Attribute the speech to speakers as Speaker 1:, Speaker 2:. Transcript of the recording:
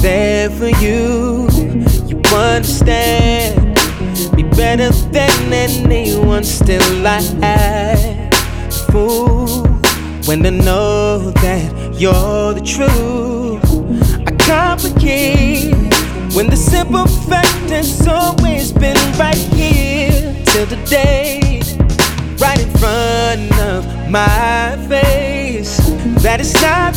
Speaker 1: there for you. You understand me better than anyone. Still I act a fool when I know that you're the truth. I complicate when the simple fact has always been right here till the day, right in front of my face, that it's not